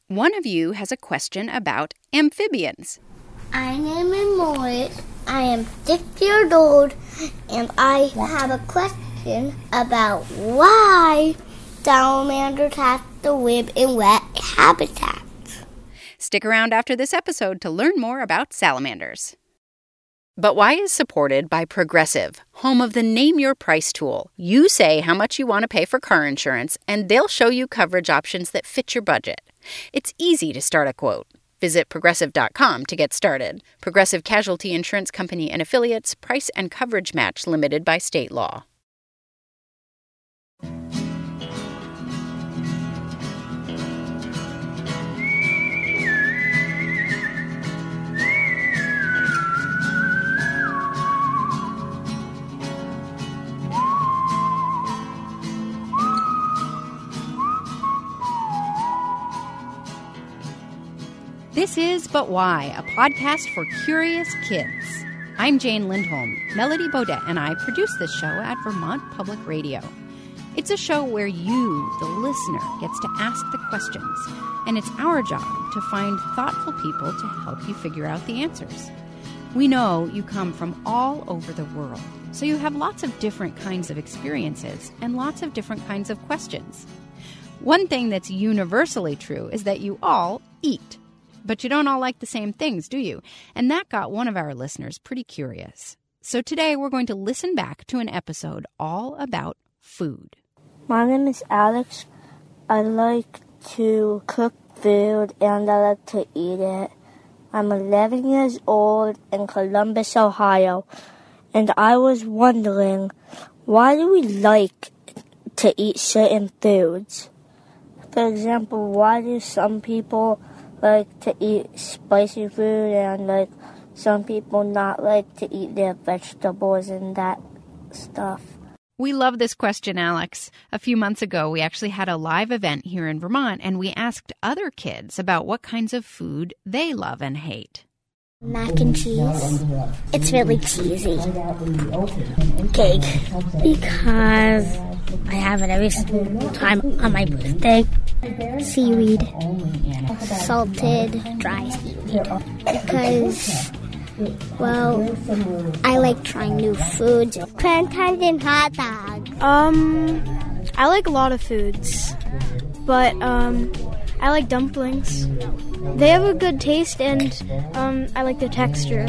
One of you has a question about amphibians. My name is Morris. I am 6 years old, and I have a question about why salamanders have to live in wet habitats. Stick around after this episode to learn more about salamanders. But Why is supported by Progressive, home of the Name Your Price tool. You say how much you want to pay for car insurance, and they'll show you coverage options that fit your budget. It's easy to start a quote. Visit Progressive.com to get started. Progressive Casualty Insurance Company and Affiliates. Price and coverage match limited by state law. This is But Why, a podcast for curious kids. I'm Jane Lindholm. Melody Baudet and I produce this show at Vermont Public Radio. It's a show where you, the listener, gets to ask the questions, and it's our job to find thoughtful people to help you figure out the answers. We know you come from all over the world, so you have lots of different kinds of experiences and lots of different kinds of questions. One thing that's universally true is that you all eat. But you don't all like the same things, do you? And that got one of our listeners pretty curious. So today we're going to listen back to an episode all about food. My name is Alex. I like to cook food and I like to eat it. I'm 11 years old in Columbus, Ohio. And I was wondering, why do we like to eat certain foods? For example, why do some people like to eat spicy food and like some people not like to eat their vegetables and that stuff? We love this question, Alex. A few months ago, we actually had a live event here in Vermont, and we asked other kids about what kinds of food they love and hate. Mac and cheese. It's really cheesy. Cake. Because I have it every time on my birthday. Seaweed. Salted, dry seaweed. Because, well, I like trying new foods. Plantains and hot dogs. I like a lot of foods. But, I like dumplings. They have a good taste, and I like the texture.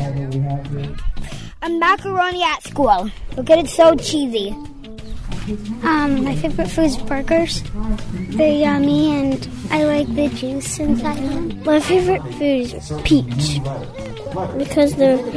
Macaroni at school because it's so cheesy. My favorite food is burgers. They're yummy, and I like the juice inside them. My favorite food is peach because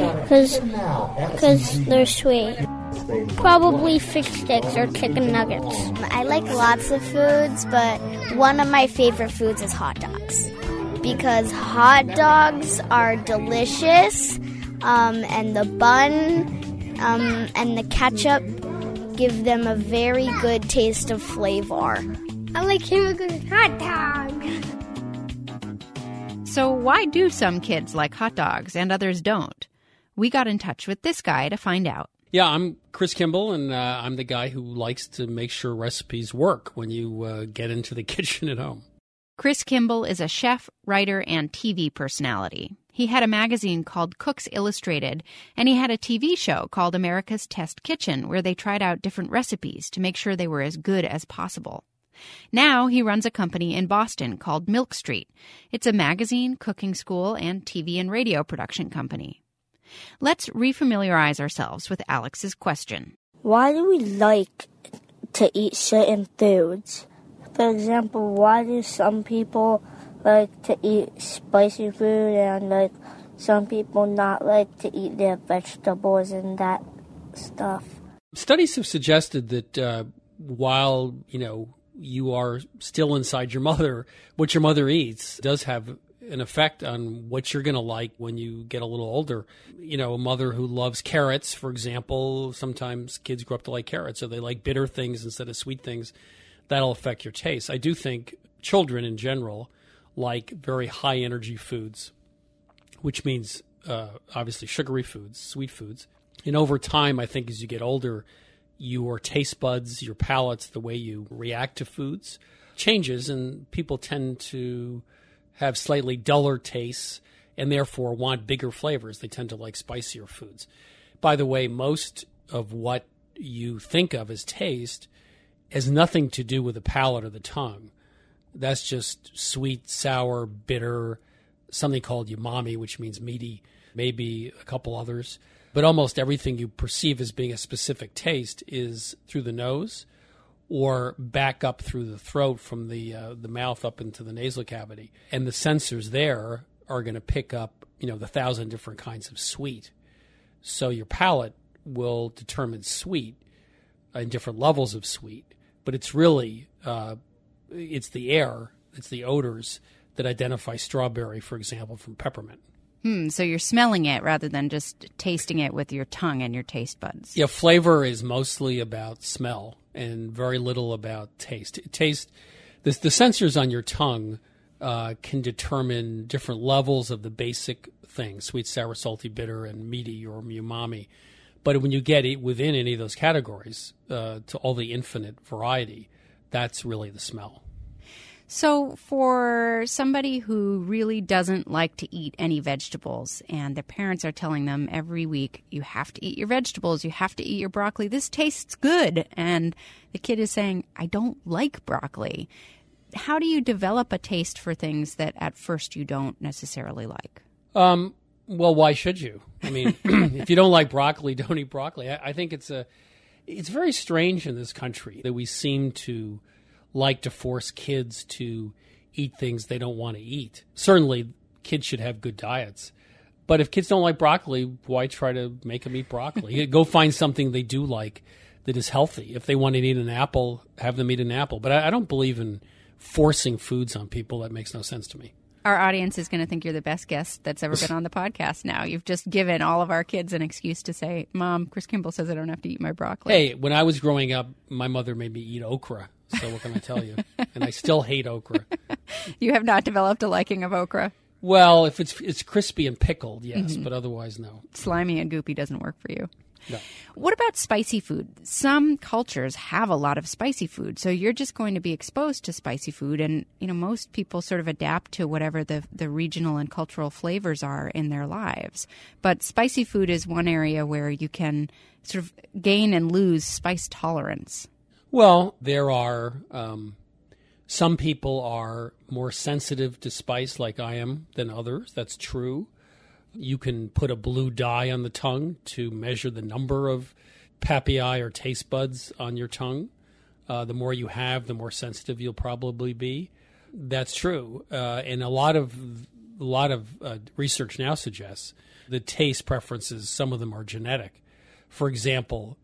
they're sweet. Probably fish sticks or chicken nuggets. I like lots of foods, but one of my favorite foods is hot dogs. Because hot dogs are delicious, and the bun and the ketchup give them a very good taste of flavor. I like hamburger hot dog. So why do some kids like hot dogs and others don't? We got in touch with this guy to find out. Yeah, I'm Chris Kimball, and I'm the guy who likes to make sure recipes work when you get into the kitchen at home. Chris Kimball is a chef, writer, and TV personality. He had a magazine called Cooks Illustrated, and he had a TV show called America's Test Kitchen, where they tried out different recipes to make sure they were as good as possible. Now he runs a company in Boston called Milk Street. It's a magazine, cooking school, and TV and radio production company. Let's refamiliarize ourselves with Alex's question. Why do we like to eat certain foods? For example, why do some people like to eat spicy food and like some people not like to eat their vegetables and that stuff? Studies have suggested that while, you are still inside your mother, what your mother eats does have an effect on what you're going to like when you get a little older. A mother who loves carrots, for example, sometimes kids grow up to like carrots, so they like bitter things instead of sweet things. That'll affect your taste. I do think children in general like very high energy foods, which means obviously sugary foods, sweet foods. And over time, I think as you get older, your taste buds, your palates, the way you react to foods changes, and people tend to have slightly duller tastes and therefore want bigger flavors. They tend to like spicier foods. By the way, most of what you think of as taste has nothing to do with the palate or the tongue. That's just sweet, sour, bitter, something called umami, which means meaty, maybe a couple others. But almost everything you perceive as being a specific taste is through the nose or back up through the throat from the mouth up into the nasal cavity. And the sensors there are going to pick up, 1,000 different kinds of sweet. So your palate will determine sweet and different levels of sweet. But it's really, it's the air, it's the odors that identify strawberry, for example, from peppermint. So you're smelling it rather than just tasting it with your tongue and your taste buds. Yeah, flavor is mostly about smell and very little about taste. The sensors on your tongue can determine different levels of the basic things, sweet, sour, salty, bitter, and meaty or umami. But when you get within any of those categories, to all the infinite variety, that's really the smell. So for somebody who really doesn't like to eat any vegetables and their parents are telling them every week, you have to eat your vegetables, you have to eat your broccoli, this tastes good, and the kid is saying, I don't like broccoli. How do you develop a taste for things that at first you don't necessarily like? Well, why should you? I mean, if you don't like broccoli, don't eat broccoli. I think it's very strange in this country that we seem to like to force kids to eat things they don't want to eat. Certainly, kids should have good diets. But if kids don't like broccoli, why try to make them eat broccoli? Go find something they do like that is healthy. If they want to eat an apple, have them eat an apple. But I don't believe in forcing foods on people. That makes no sense to me. Our audience is going to think you're the best guest that's ever been on the podcast now. You've just given all of our kids an excuse to say, Mom, Chris Kimball says I don't have to eat my broccoli. Hey, when I was growing up, my mother made me eat okra. So what can I tell you? And I still hate okra. You have not developed a liking of okra? Well, if it's crispy and pickled, yes, but otherwise, no. Slimy and goopy doesn't work for you. No. What about spicy food? Some cultures have a lot of spicy food, so you're just going to be exposed to spicy food, and most people sort of adapt to whatever the regional and cultural flavors are in their lives. But spicy food is one area where you can sort of gain and lose spice tolerance. Well, there are some people are more sensitive to spice like I am than others. That's true. You can put a blue dye on the tongue to measure the number of papillae or taste buds on your tongue. The more you have, the more sensitive you'll probably be. That's true. And a lot of research now suggests that taste preferences, some of them are genetic. For example,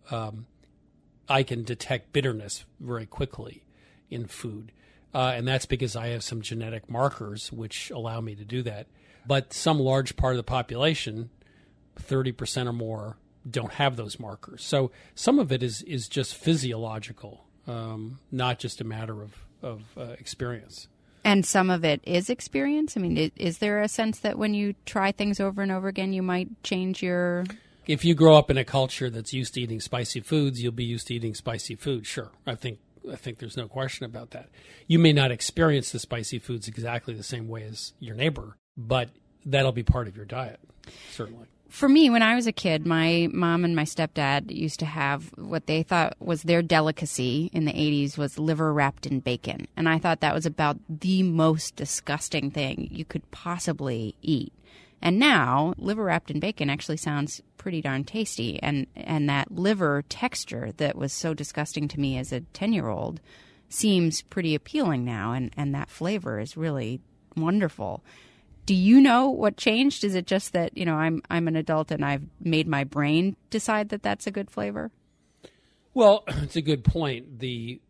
I can detect bitterness very quickly in food. And that's because I have some genetic markers which allow me to do that. But some large part of the population, 30% or more, don't have those markers. So some of it is just physiological, not just a matter of experience. And some of it is experience? I mean, is there a sense that when you try things over and over again, you might change your... If you grow up in a culture that's used to eating spicy foods, you'll be used to eating spicy food, sure. I think there's no question about that. You may not experience the spicy foods exactly the same way as your neighbor, but that'll be part of your diet, certainly. For me, when I was a kid, my mom and my stepdad used to have what they thought was their delicacy in the 80s was liver wrapped in bacon. And I thought that was about the most disgusting thing you could possibly eat. And now, liver wrapped in bacon actually sounds pretty darn tasty. And that liver texture that was so disgusting to me as a 10-year-old seems pretty appealing now. And that flavor is really wonderful. Do you know what changed? Is it just that, I'm an adult and I've made my brain decide that that's a good flavor? Well, it's a good point. The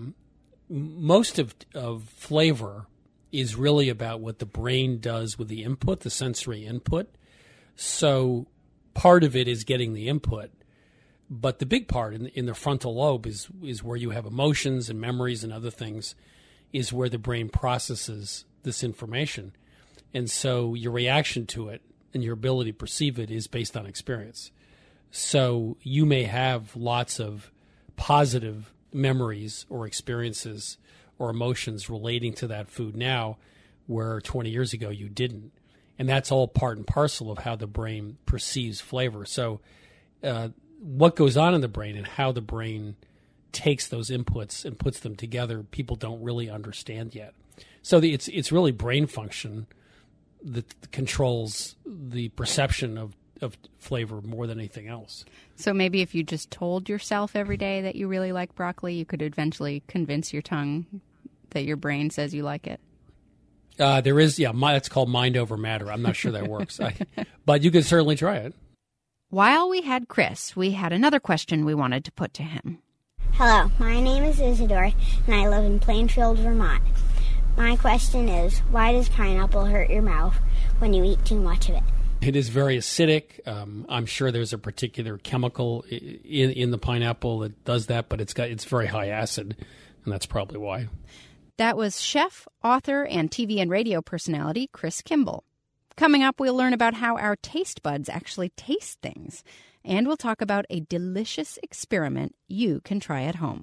most of flavor is really about what the brain does with the input, the sensory input. So part of it is getting the input, but the big part in the frontal lobe is where you have emotions and memories and other things, is where the brain processes this information. And so your reaction to it and your ability to perceive it is based on experience. So you may have lots of positive memories or experiences or emotions relating to that food now, where 20 years ago you didn't. And that's all part and parcel of how the brain perceives flavor. So what goes on in the brain and how the brain takes those inputs and puts them together, people don't really understand yet. So it's really brain function that controls the perception of flavor more than anything else. So maybe if you just told yourself every day that you really like broccoli, you could eventually convince your tongue that your brain says you like it. There is, that's called mind over matter. I'm not sure that works, but you could certainly try it. While we had Chris, we had another question we wanted to put to him. Hello, my name is Isidore, and I live in Plainfield, Vermont. My question is, why does pineapple hurt your mouth when you eat too much of it? It is very acidic. I'm sure there's a particular chemical in the pineapple that does that, but it's very high acid, and that's probably why. That was chef, author, and TV and radio personality Chris Kimball. Coming up, we'll learn about how our taste buds actually taste things, and we'll talk about a delicious experiment you can try at home.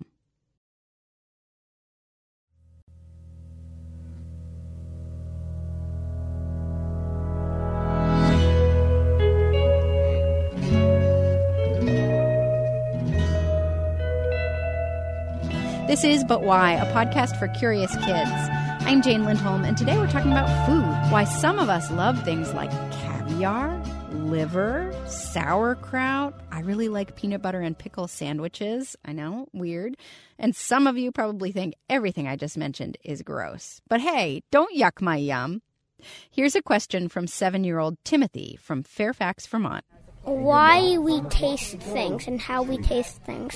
This is But Why, a podcast for curious kids. I'm Jane Lindholm, and today we're talking about food. Why some of us love things like caviar, liver, sauerkraut. I really like peanut butter and pickle sandwiches. I know, weird. And some of you probably think everything I just mentioned is gross. But hey, don't yuck my yum. Here's a question from 7-year-old Timothy from Fairfax, Vermont. Why we taste things and how we taste things.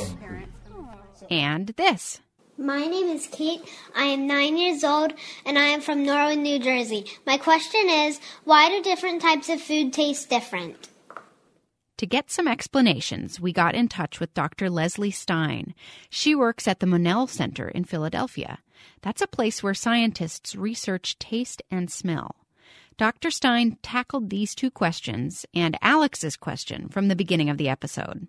And this. My name is Kate. I am 9 years old, and I am from Norway, New Jersey. My question is, why do different types of food taste different? To get some explanations, we got in touch with Dr. Leslie Stein. She works at the Monell Center in Philadelphia. That's a place where scientists research taste and smell. Dr. Stein tackled these two questions and Alex's question from the beginning of the episode.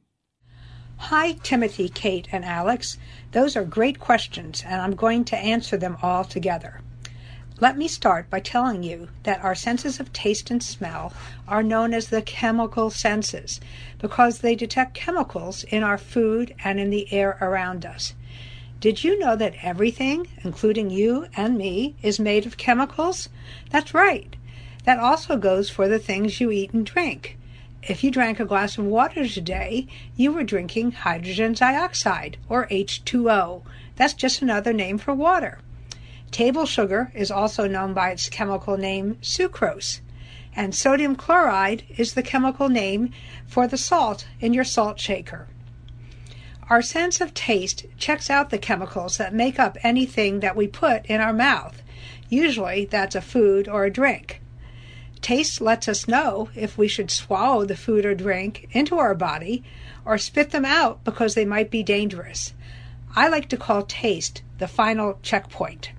Hi, Timothy, Kate, and Alex. Those are great questions, and I'm going to answer them all together. Let me start by telling you that our senses of taste and smell are known as the chemical senses because they detect chemicals in our food and in the air around us. Did you know that everything, including you and me, is made of chemicals? That's right. That also goes for the things you eat and drink. If you drank a glass of water today, you were drinking hydrogen dioxide, or H2O. That's just another name for water. Table sugar is also known by its chemical name sucrose, and sodium chloride is the chemical name for the salt in your salt shaker. Our sense of taste checks out the chemicals that make up anything that we put in our mouth. Usually that's a food or a drink. Taste lets us know if we should swallow the food or drink into our body or spit them out because they might be dangerous. I like to call taste the final checkpoint.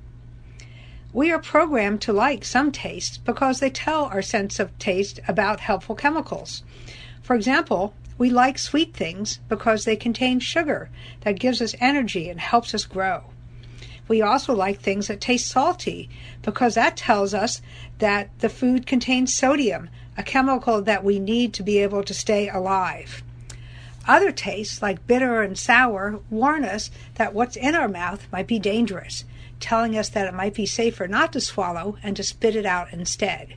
We are programmed to like some tastes because they tell our sense of taste about helpful chemicals. For example, we like sweet things because they contain sugar that gives us energy and helps us grow. We also like things that taste salty because that tells us that the food contains sodium, a chemical that we need to be able to stay alive. Other tastes, like bitter and sour, warn us that what's in our mouth might be dangerous, telling us that it might be safer not to swallow and to spit it out instead.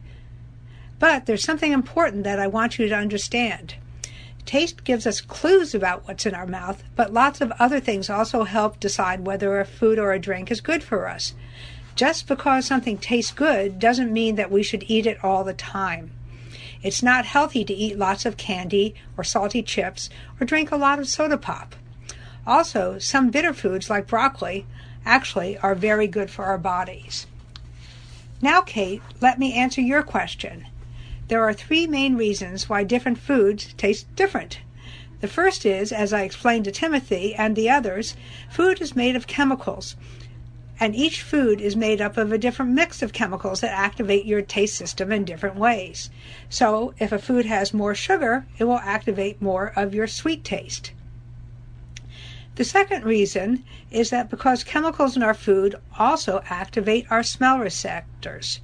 But there's something important that I want you to understand. Taste gives us clues about what's in our mouth, but lots of other things also help decide whether a food or a drink is good for us. Just because something tastes good doesn't mean that we should eat it all the time. It's not healthy to eat lots of candy or salty chips or drink a lot of soda pop. Also, some bitter foods like broccoli actually are very good for our bodies. Now, Kate, let me answer your question. There are 3 main reasons why different foods taste different. The first is, as I explained to Timothy and the others, food is made of chemicals, and each food is made up of a different mix of chemicals that activate your taste system in different ways. So, if a food has more sugar, it will activate more of your sweet taste. The second reason is that because chemicals in our food also activate our smell receptors.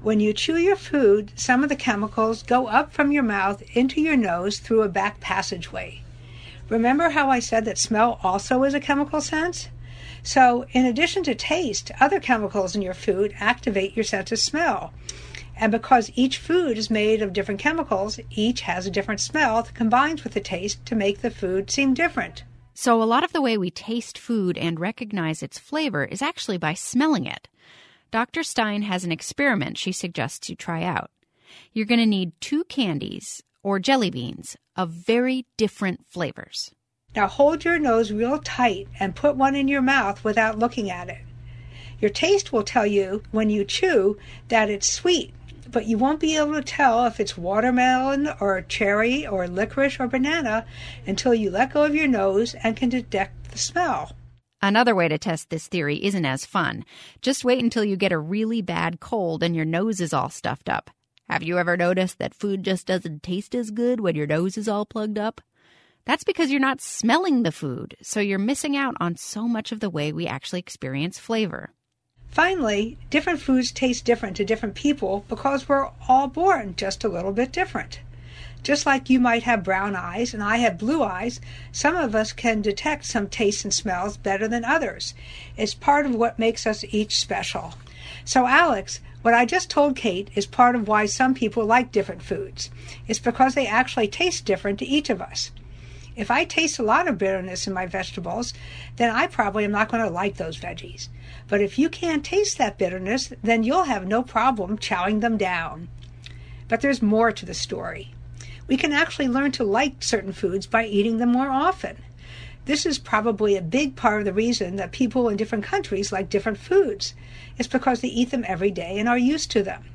When you chew your food, some of the chemicals go up from your mouth into your nose through a back passageway. Remember how I said that smell also is a chemical sense? So, in addition to taste, other chemicals in your food activate your sense of smell. And because each food is made of different chemicals, each has a different smell that combines with the taste to make the food seem different. So a lot of the way we taste food and recognize its flavor is actually by smelling it. Dr. Stein has an experiment she suggests you try out. You're going to need 2 candies or jelly beans of very different flavors. Now hold your nose real tight and put one in your mouth without looking at it. Your taste will tell you when you chew that it's sweet, but you won't be able to tell if it's watermelon or cherry or licorice or banana until you let go of your nose and can detect the smell. Another way to test this theory isn't as fun. Just wait until you get a really bad cold and your nose is all stuffed up. Have you ever noticed that food just doesn't taste as good when your nose is all plugged up? That's because you're not smelling the food, so you're missing out on so much of the way we actually experience flavor. Finally, different foods taste different to different people because we're all born just a little bit different. Just like you might have brown eyes and I have blue eyes, some of us can detect some tastes and smells better than others. It's part of what makes us each special. So Alex, what I just told Kate is part of why some people like different foods. It's because they actually taste different to each of us. If I taste a lot of bitterness in my vegetables, then I probably am not going to like those veggies. But if you can't taste that bitterness, then you'll have no problem chowing them down. But there's more to the story. We can actually learn to like certain foods by eating them more often. This is probably a big part of the reason that people in different countries like different foods. It's because they eat them every day and are used to them.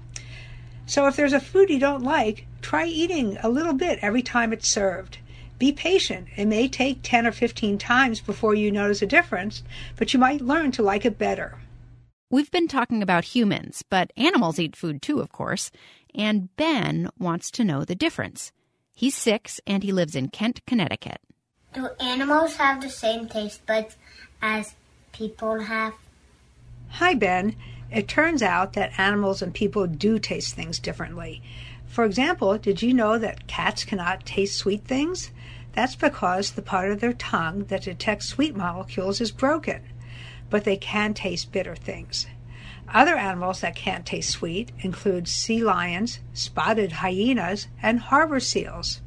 So if there's a food you don't like, try eating a little bit every time it's served. Be patient. It may take 10 or 15 times before you notice a difference, but you might learn to like it better. We've been talking about humans, but animals eat food too, of course. And Ben wants to know the difference. He's 6 and he lives in Kent, Connecticut. Do animals have the same taste buds as people have? Hi, Ben. It turns out that animals and people do taste things differently. For example, did you know that cats cannot taste sweet things? That's because the part of their tongue that detects sweet molecules is broken, but they can taste bitter things. Other animals that can't taste sweet include sea lions, spotted hyenas, and harbor seals.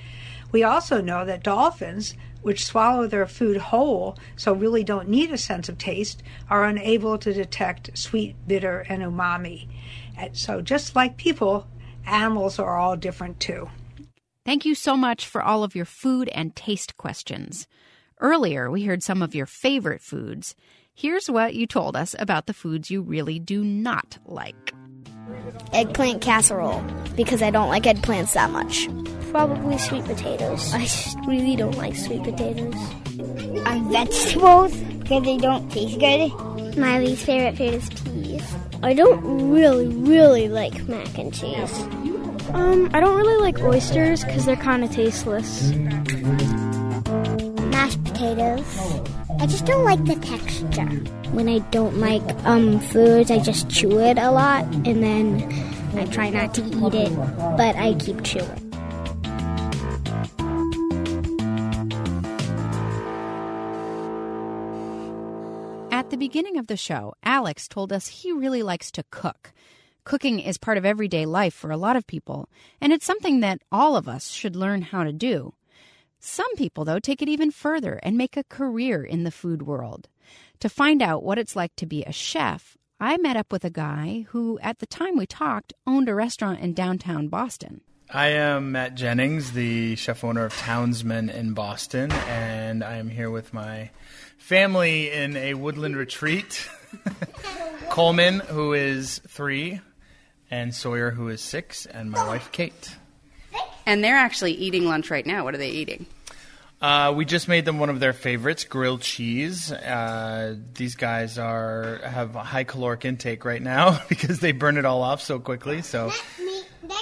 We also know that dolphins, which swallow their food whole, so really don't need a sense of taste, are unable to detect sweet, bitter, and umami. And so just like people, animals are all different too. Thank you so much for all of your food and taste questions. Earlier, we heard some of your favorite foods. Here's what you told us about the foods you really do not like. Eggplant casserole, because I don't like eggplants that much. Probably sweet potatoes. I just really don't like sweet potatoes. Vegetables, because they don't taste good. My least favorite food is peas. I don't really like mac and cheese. I don't really like oysters because they're kind of tasteless. Mashed potatoes. I just don't like the texture. When I don't like foods, I just chew it a lot, and then I try not to eat it, but I keep chewing. At the beginning of the show, Alex told us he really likes to cook. Cooking is part of everyday life for a lot of people, and it's something that all of us should learn how to do. Some people, though, take it even further and make a career in the food world. To find out what it's like to be a chef, I met up with a guy who, at the time we talked, owned a restaurant in downtown Boston. I am Matt Jennings, the chef owner of Townsman in Boston, and I am here with my family in a woodland retreat. Coleman, who is 3, and Sawyer, who is 6, and my wife, Kate. And they're actually eating lunch right now. What are they eating? We just made them one of their favorites, grilled cheese. These guys have a high caloric intake right now because they burn it all off so quickly. So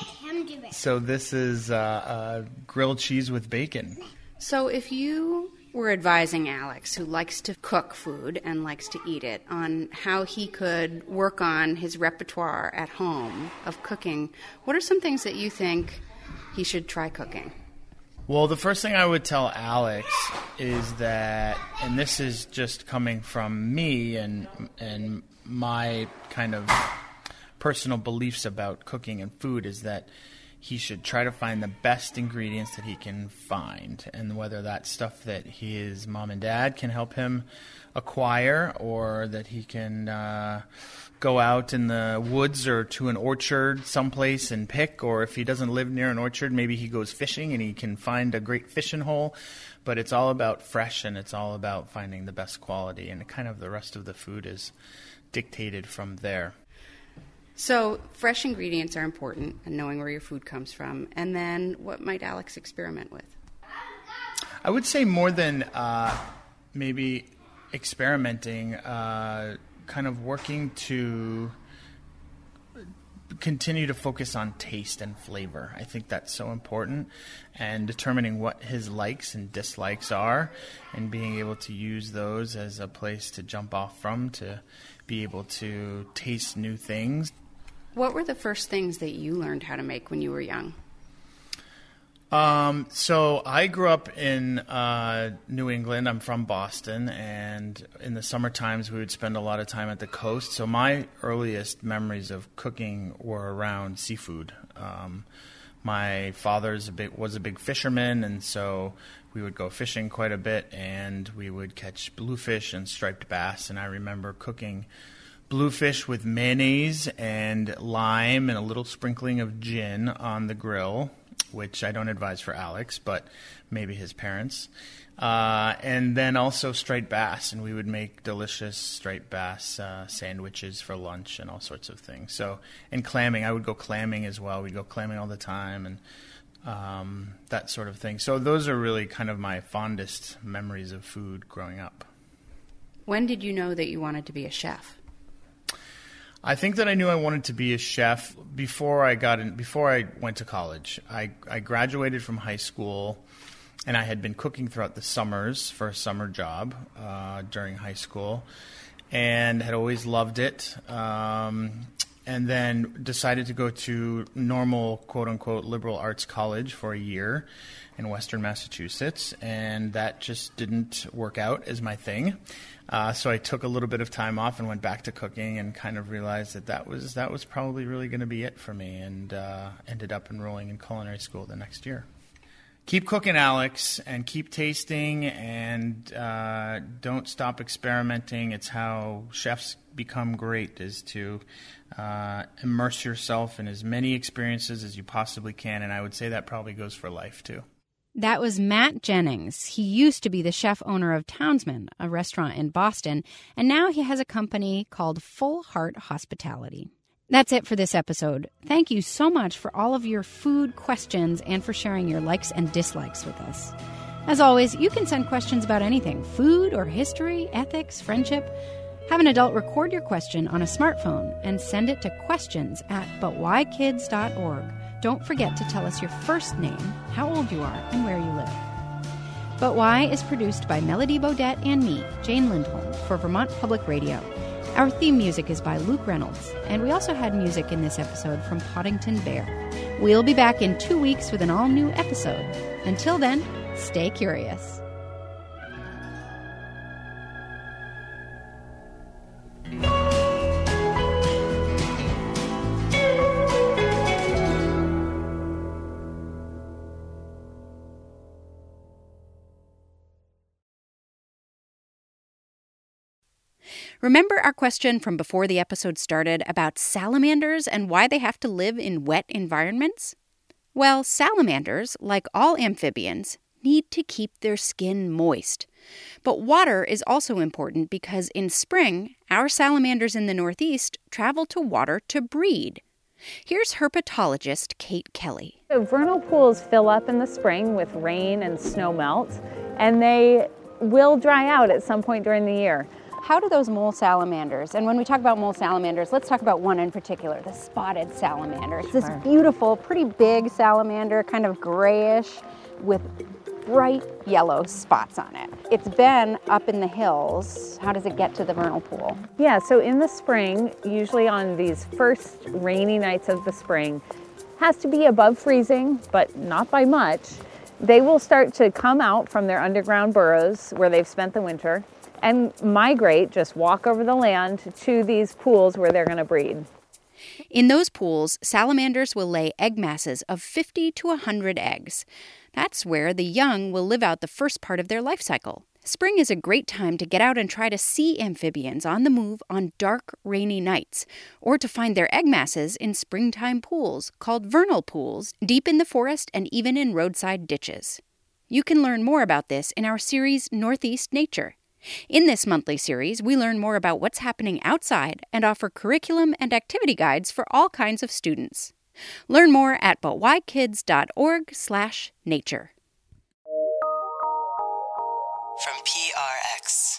this is grilled cheese with bacon. So if you We're advising Alex, who likes to cook food and likes to eat it, on how he could work on his repertoire at home of cooking. What are some things that you think he should try cooking? Well, the first thing I would tell Alex is that, and this is just coming from me and my kind of personal beliefs about cooking and food, is that he should try to find the best ingredients that he can find, and whether that's stuff that his mom and dad can help him acquire, or that he can go out in the woods or to an orchard someplace and pick, or if he doesn't live near an orchard, maybe he goes fishing and he can find a great fishing hole. But it's all about fresh, and it's all about finding the best quality, and kind of the rest of the food is dictated from there. So fresh ingredients are important, and knowing where your food comes from. And then what might Alex experiment with? I would say more than maybe experimenting, kind of working to continue to focus on taste and flavor. I think that's so important, and determining what his likes and dislikes are, and being able to use those as a place to jump off from, to be able to taste new things. What were the first things that you learned how to make when you were young? So I grew up in New England. I'm from Boston, and in the summer times we would spend a lot of time at the coast. So my earliest memories of cooking were around seafood. My father was a big fisherman, and so we would go fishing quite a bit, and we would catch bluefish and striped bass. And I remember cooking bluefish with mayonnaise and lime and a little sprinkling of gin on the grill, which I don't advise for Alex, but maybe his parents. And then also striped bass, and we would make delicious striped bass sandwiches for lunch and all sorts of things. So, and clamming, I would go clamming as well. We'd go clamming all the time, and that sort of thing. So those are really kind of my fondest memories of food growing up. When did you know that you wanted to be a chef? I think that I knew I wanted to be a chef before I went to college. I graduated from high school, and I had been cooking throughout the summers for a summer job during high school, and had always loved it. And then decided to go to normal, quote-unquote, liberal arts college for a year in Western Massachusetts, and that just didn't work out as my thing. So I took a little bit of time off and went back to cooking, and kind of realized that was probably really going to be it for me, and ended up enrolling in culinary school the next year. Keep cooking, Alex, and keep tasting, and don't stop experimenting. It's how chefs become great, is to immerse yourself in as many experiences as you possibly can, and I would say that probably goes for life too. That was Matt Jennings. He used to be the chef owner of Townsman, a restaurant in Boston, and now he has a company called Full Heart Hospitality. That's it for this episode. Thank you so much for all of your food questions and for sharing your likes and dislikes with us. As always, you can send questions about anything, food or history, ethics, friendship. Have an adult record your question on a smartphone and send it to questions@butwhykids.org. Don't forget to tell us your first name, how old you are, and where you live. But Why is produced by Melody Bodette and me, Jane Lindholm, for Vermont Public Radio. Our theme music is by Luke Reynolds, and we also had music in this episode from Poddington Bear. We'll be back in 2 weeks with an all-new episode. Until then, stay curious. Remember our question from before the episode started about salamanders and why they have to live in wet environments? Well, salamanders, like all amphibians, need to keep their skin moist. But water is also important because in spring, our salamanders in the Northeast travel to water to breed. Here's herpetologist Kate Kelly. So vernal pools fill up in the spring with rain and snow melt, and they will dry out at some point during the year. How do those mole salamanders, and when we talk about mole salamanders, let's talk about one in particular, the spotted salamander. It's this beautiful, pretty big salamander, kind of grayish, with bright yellow spots on it. It's been up in the hills. How does it get to the vernal pool? Yeah, so in the spring, usually on these first rainy nights of the spring, has to be above freezing, but not by much. They will start to come out from their underground burrows where they've spent the winter and migrate, just walk over the land to these pools where they're going to breed. In those pools, salamanders will lay egg masses of 50 to 100 eggs. That's where the young will live out the first part of their life cycle. Spring is a great time to get out and try to see amphibians on the move on dark, rainy nights, or to find their egg masses in springtime pools called vernal pools, deep in the forest and even in roadside ditches. You can learn more about this in our series Northeast Nature. In this monthly series, we learn more about what's happening outside and offer curriculum and activity guides for all kinds of students. Learn more at butwhykids.org/nature. From PRX.